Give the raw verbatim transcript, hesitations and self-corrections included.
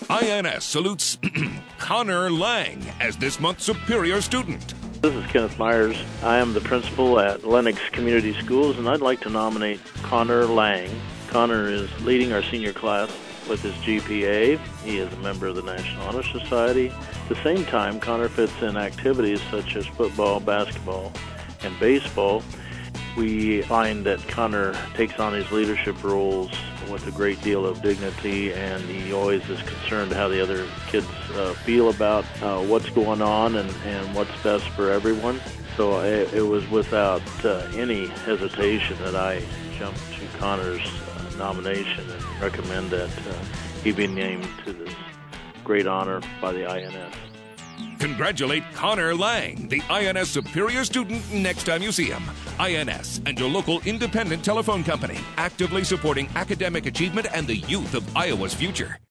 I N S salutes Connor Lang as this month's Superior Student. This is Kenneth Myers. I am the principal at Lenox Community Schools, and I'd like to nominate Connor Lang. Connor is leading our senior class with his G P A. He is a member of the National Honor Society. At the same time, Connor fits in activities such as football, basketball, and baseball. We find that Connor takes on his leadership roles with a great deal of dignity, and he always is concerned how the other kids uh, feel about uh, what's going on and, and what's best for everyone. So it, it was without uh, any hesitation that I jumped to Connor's uh, nomination and recommend that uh, he be named to this great honor by the I N S. Congratulate Connor Lang, the I N S Superior Student, next time you see him. I N S and your local independent telephone company, actively supporting academic achievement and the youth of Iowa's future.